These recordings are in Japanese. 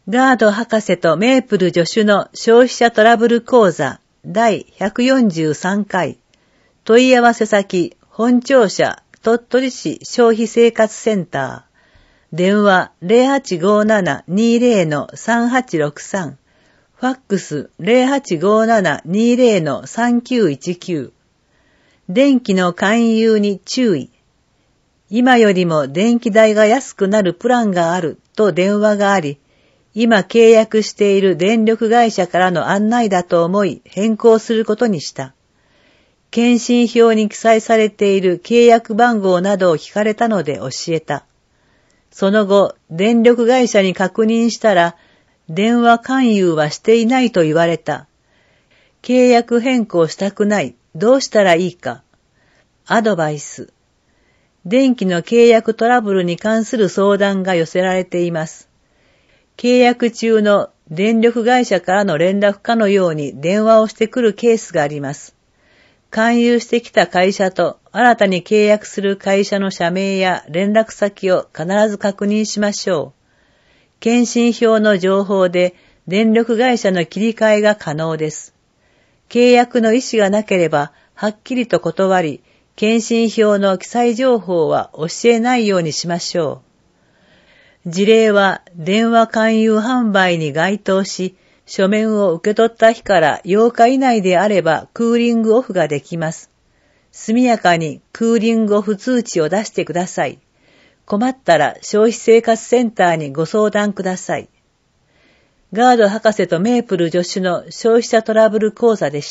ガード博士とメープル助手の消費者トラブル講座第143回。問い合わせ先本庁舎鳥取市消費生活センター。電話 0857-20-3863。ファックス 0857-20-3919。電気の勧誘に注意。今よりも電気代が安くなるプランがあると電話があり、今契約している電力会社からの案内だと思い変更することにした。検針票に記載されている契約番号などを聞かれたので教えた。その後、電力会社に確認したら、電話勧誘はしていないと言われた。契約変更したくない。どうしたらいいか。アドバイス。電気の契約トラブルに関する相談が寄せられています。契約中の電力会社からの連絡かのように電話をしてくるケースがあります。勧誘してきた会社と新たに契約する会社の社名や連絡先を必ず確認しましょう。検針票の情報で電力会社の切り替えが可能です。契約の意思がなければはっきりと断り、検針票の記載情報は教えないようにしましょう。事例は電話勧誘販売に該当し、書面を受け取った日から8日以内であればクーリングオフができます。速やかにクーリングオフ通知を出してください。困ったら消費生活センターにご相談ください。ガード博士とメープル助手の消費者トラブル講座でした。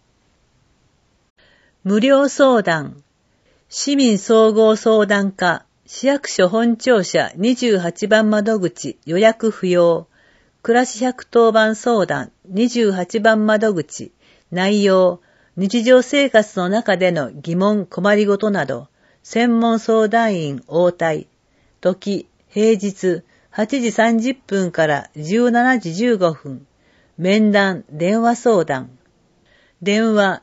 無料相談。市民総合相談課。市役所本庁舎28番窓口予約不要。暮らし110番相談28番窓口。内容。日常生活の中での疑問困りごとなど。専門相談員応対。時。平日8時30分から17時15分。面談電話相談。電話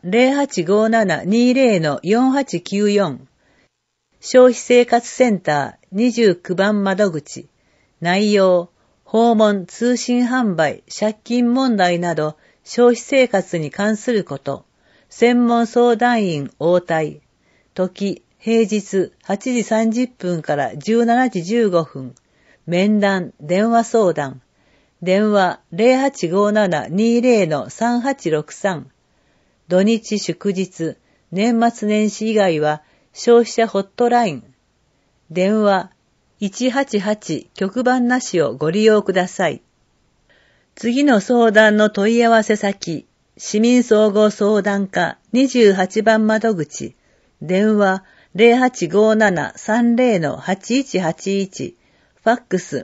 0857-20-4894。消費生活センター29番窓口。内容、訪問通信販売、借金問題など消費生活に関すること。専門相談員応対。時、平日8時30分から17時15分。面談電話相談。電話 0857-20-3863。土日祝日、年末年始以外は消費者ホットライン。電話188局番なしをご利用ください。次の相談の問い合わせ先、市民総合相談課28番窓口。電話0857-30-8181。ファックス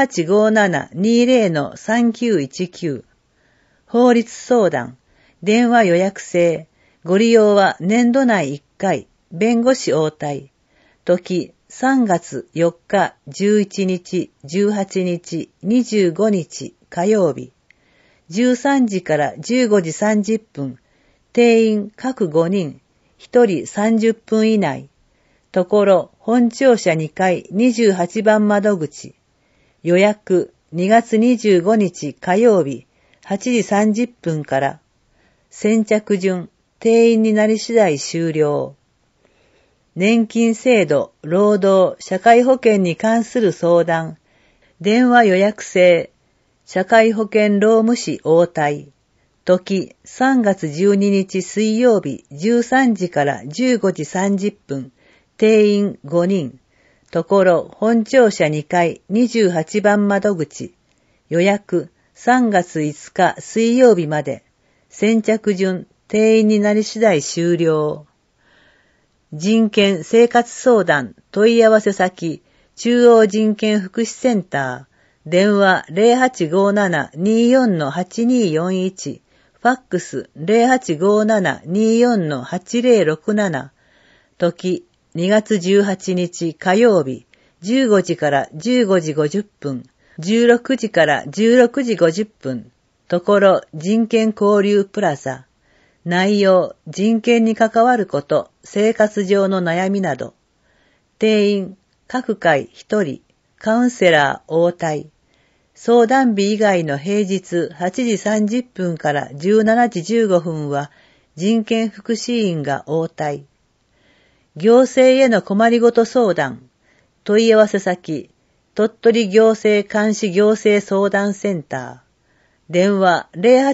0857-20-3919。法律相談。電話予約制。ご利用は年度内1回。弁護士応対。時3月4日、11日、18日、25日、火曜日。13時から15時30分。定員各5人。1人30分以内。ところ、本庁舎2階28番窓口。予約2月25日火曜日8時30分から。先着順、定員になり次第終了。年金制度、労働、社会保険に関する相談。電話予約制。社会保険労務士応対。時3月12日水曜日13時から15時30分。定員5人。ところ、本庁舎2階28番窓口。予約3月5日水曜日まで。先着順、定員になり次第終了。人権生活相談問い合わせ先中央人権福祉センター電話 0857-24-8241 ファックス 0857-24-8067 時2月18日火曜日15時から15時50分16時から16時50分ところ人権交流プラザ内容、人権に関わること、生活上の悩みなど。定員、各回1人、カウンセラー応対。 相談日以外の平日8時30分から17時15分は人権福祉員が応対。行政への困りごと相談、問い合わせ先、鳥取行政監視行政相談センター、電話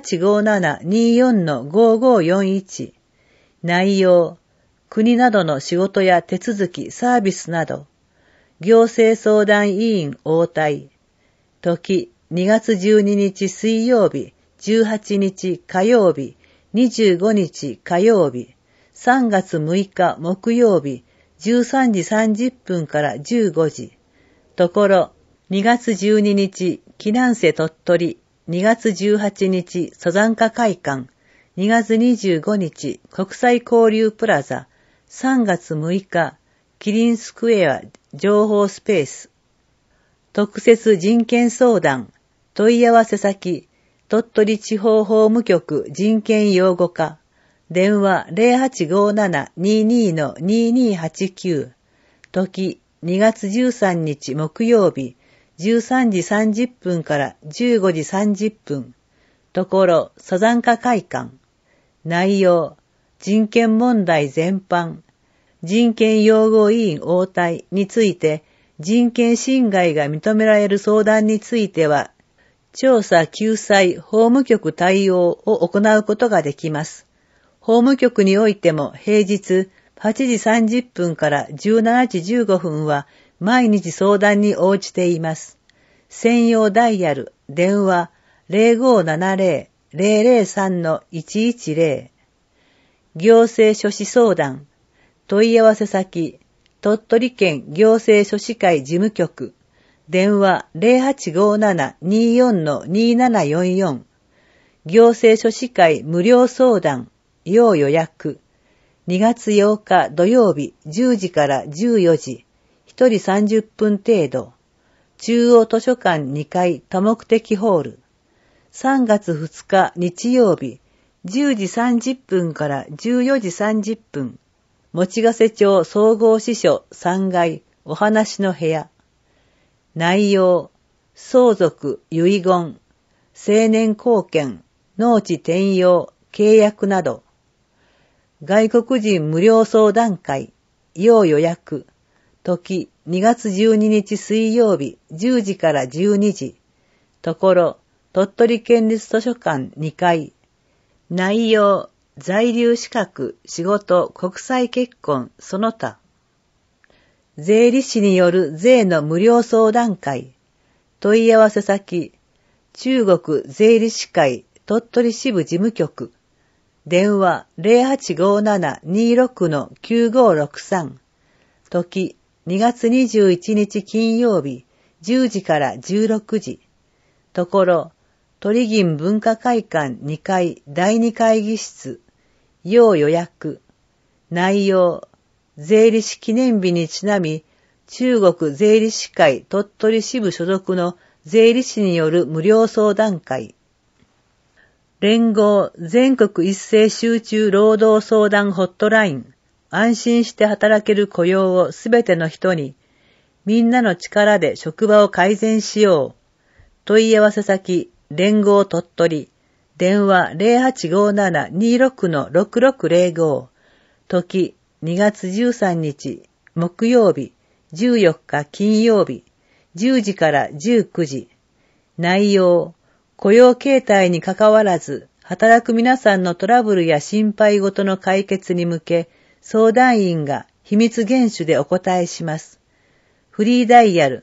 0857-24-5541、内容、国などの仕事や手続き、サービスなど、行政相談委員応対、時2月12日水曜日、18日火曜日、25日火曜日、3月6日木曜日、13時30分から15時。ところ、2月12日、紀南瀬鳥取、2月18日、登山家会館、2月25日、国際交流プラザ、3月6日、キリンスクエア情報スペース。特設人権相談、問い合わせ先、鳥取地方法務局人権擁護課、電話 0857-22-2289、時2月13日木曜日、13時30分から15時30分、ところ、登山家会館、内容、人権問題全般、人権擁護委員応対について、人権侵害が認められる相談については、調査救済法務局対応を行うことができます。法務局においても平日8時30分から17時15分は毎日相談に応じています。専用ダイヤル、電話 0570-003-110。行政書士相談、問い合わせ先、鳥取県行政書士会事務局、電話 0857-24-2744。行政書士会無料相談、要予約。2月8日土曜日10時から14時。1人30分程度。中央図書館2階多目的ホール。3月2日日曜日10時30分から14時30分。用瀬町総合支所3階お話の部屋。内容、相続、遺言、成年後見、農地転用、契約など。外国人無料相談会、要予約。時、2月12日水曜日、10時から12時。ところ、鳥取県立図書館2階。内容、在留資格、仕事、国際結婚、その他。税理士による税の無料相談会。問い合わせ先、中国税理士会鳥取支部事務局。電話 0857-26-9563。時、2月21日金曜日、10時から16時。ところ、鳥銀文化会館2階第2会議室。要予約。内容、税理士記念日にちなみ、中国税理士会鳥取支部所属の税理士による無料相談会。連合全国一斉集中労働相談ホットライン。安心して働ける雇用をすべての人に、みんなの力で職場を改善しよう。問い合わせ先、連合鳥取。電話 0857-26-6605。時、2月13日、木曜日、14日金曜日、10時から19時。内容、雇用形態にかかわらず、働く皆さんのトラブルや心配事の解決に向け、相談員が秘密厳守でお答えします。フリーダイヤル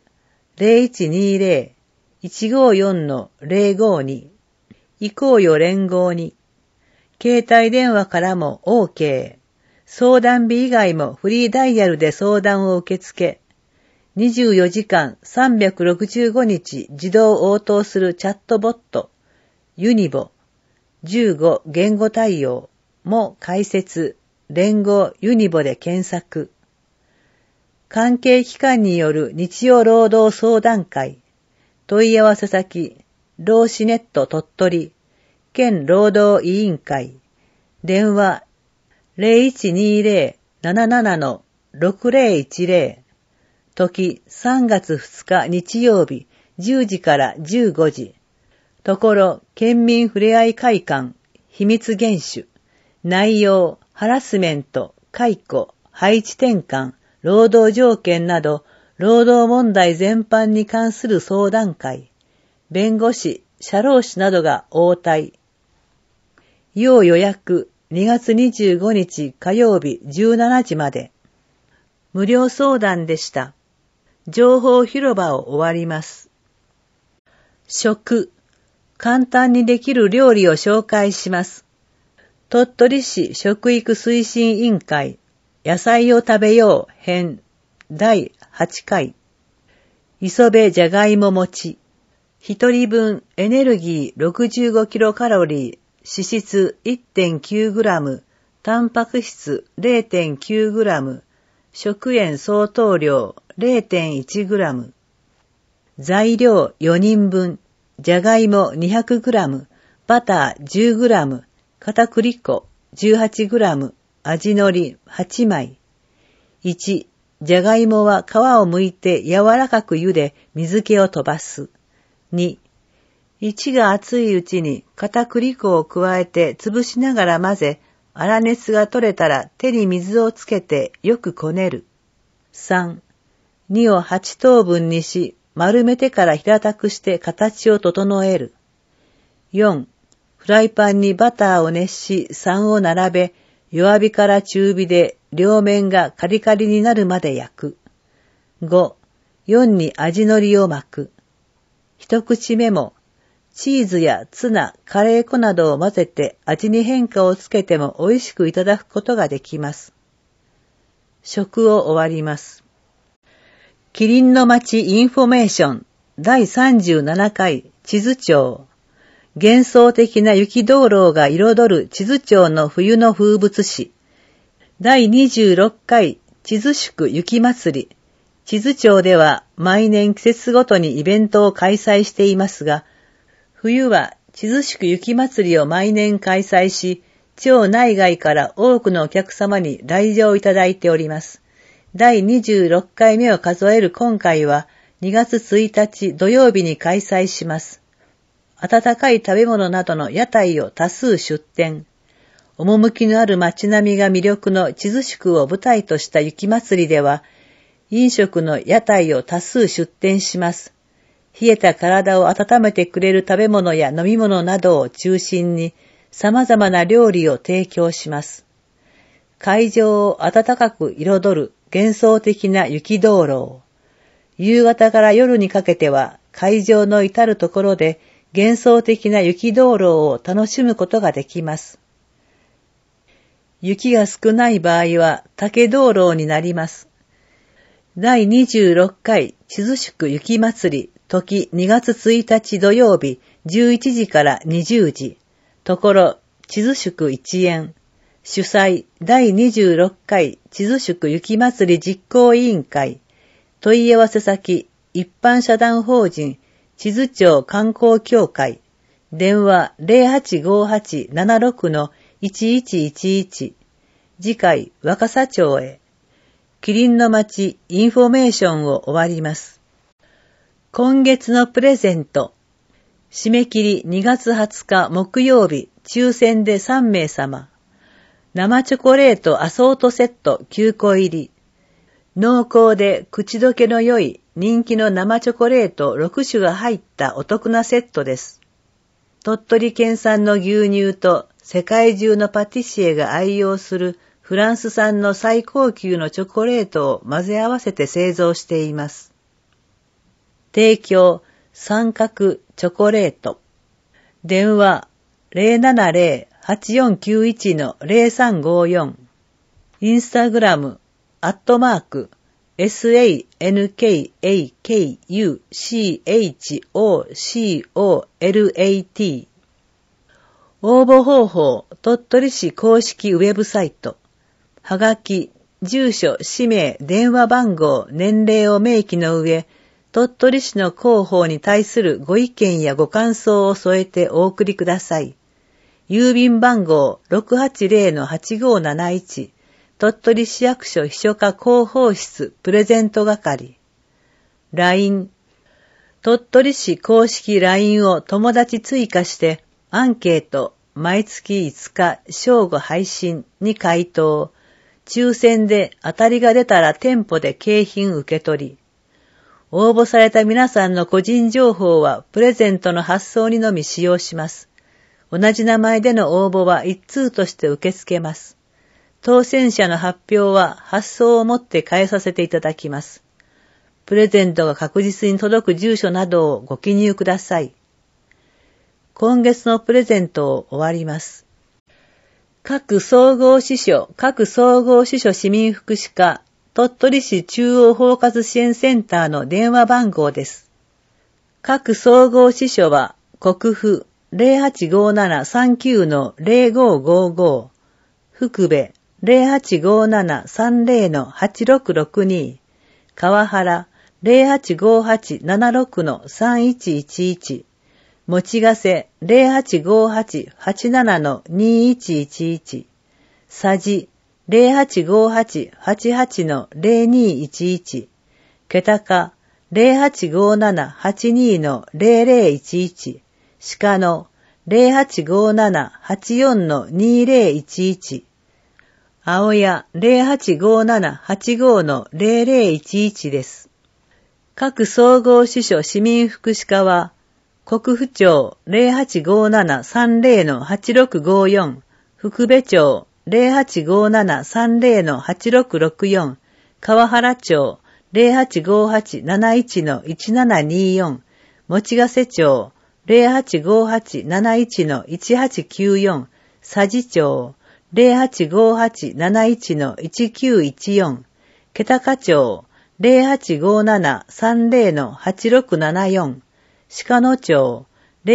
0120-154-052。行こうよ連合に。携帯電話からも OK。相談日以外もフリーダイヤルで相談を受け付け、24時間365日自動応答するチャットボット、ユニボ、15言語対応も開設、連合ユニボで検索。関係機関による日曜労働相談会、問い合わせ先、労使ネット鳥取、県労働委員会、電話0120-77-6010。時3月2日日曜日 10時から15時。ところ、県民ふれあい会館、秘密厳守。内容、ハラスメント、解雇、配置転換、労働条件など、労働問題全般に関する相談会。弁護士、社労士などが応対。要予約、2月25日火曜日17時まで。無料相談でした。情報広場を終わります。食。簡単にできる料理を紹介します。鳥取市食育推進委員会、野菜を食べよう編第8回。磯辺じゃがいも餅。一人分エネルギー65キロカロリー、脂質 1.9 グラム、タンパク質 0.9 グラム、食塩相当量 0.1 グラム。材料4人分。じゃがいも200グラム、バター10グラム、片栗粉18グラム、味のり8枚。1、じゃがいもは皮を剥いて柔らかく茹で水気を飛ばす。2、1が熱いうちに片栗粉を加えて潰しながら混ぜ、粗熱が取れたら手に水をつけてよくこねる。3、2を8等分にし、丸めてから平たくして形を整える。4. フライパンにバターを熱し3を並べ、弱火から中火で両面がカリカリになるまで焼く。5. 4に味のりを巻く。一口目も、チーズやツナ、カレー粉などを混ぜて味に変化をつけても美味しくいただくことができます。食を終わります。キリンの街インフォメーション第37回地図帳。幻想的な雪道路が彩る地図帳の冬の風物詩。第26回地図宿雪まつり。地図帳では毎年季節ごとにイベントを開催していますが、冬は地図宿雪まつりを毎年開催し、町内外から多くのお客様に来場いただいております。第26回目を数える今回は2月1日土曜日に開催します。温かい食べ物などの屋台を多数出店。趣のある街並みが魅力の地図宿を舞台とした雪まつりでは、飲食の屋台を多数出店します。冷えた体を温めてくれる食べ物や飲み物などを中心に様々な料理を提供します。会場を暖かく彩る幻想的な雪道路を、夕方から夜にかけては会場の至るところで幻想的な雪道路を楽しむことができます。雪が少ない場合は竹道路になります。第26回地図宿雪まつり、時2月1日土曜日11時から20時。ところ、地図宿一円。主催第26回地図宿雪まつり実行委員会。問い合わせ先一般社団法人地図庁観光協会。電話 085876-1111。次回若狭町へ。キリンの街インフォメーションを終わります。今月のプレゼント。締め切り2月20日木曜日抽選で3名様。生チョコレートアソートセット9個入り。濃厚で口どけの良い人気の生チョコレート6種が入ったお得なセットです。鳥取県産の牛乳と世界中のパティシエが愛用するフランス産の最高級のチョコレートを混ぜ合わせて製造しています。提供三角チョコレート。電話 070-8491-0354。インスタグラム@sankakuchocolat。応募方法、鳥取市公式ウェブサイト。はがき、住所、氏名、電話番号、年齢を明記の上、鳥取市の広報に対するご意見やご感想を添えてお送りください。郵便番号 680-8571 鳥取市役所秘書課広報室プレゼント係。LINE 鳥取市公式 LINE を友達追加してアンケート毎月5日正午配信に回答。抽選で当たりが出たら店舗で景品受け取り。応募された皆さんの個人情報はプレゼントの発送にのみ使用します。同じ名前での応募は一通として受け付けます。当選者の発表は発送をもって返させていただきます。プレゼントが確実に届く住所などをご記入ください。今月のプレゼントを終わります。各総合支所市民福祉課鳥取市中央包括支援センターの電話番号です。各総合支所は国府 085739-0555 福部 085730-8662 川原 085876-3111 持ちがせ 0858-87-2111 さじ 0858-88-0211 けたか 0857-82-0011 鹿野 0857-84-2011 青谷 0857-85-0011 です。各総合支所市民福祉課は国府町 0857-30-8654 福部町 0857-30-8664 川原町 0858-71-1724 持ヶ瀬町 0858-71-1894 佐治町 0858-71-1914 気高町 0857-30-8674 鹿野町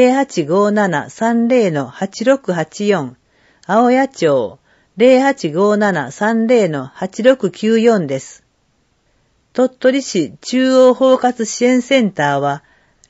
0857-30-8684 青谷町 0857-30-8694 です。鳥取市中央包括支援センターは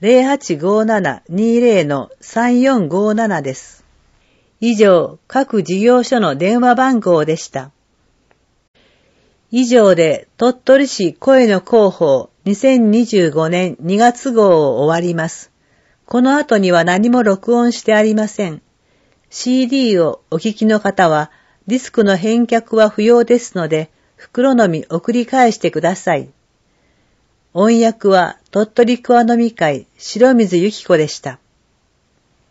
0857-20-3457 です。以上、各事業所の電話番号でした。以上で鳥取市声の広報2025年2月号を終わります。この後には何も録音してありません。CD をお聞きの方はディスクの返却は不要ですので袋のみ送り返してください。音訳は鳥取桑の実会白水由紀子でした。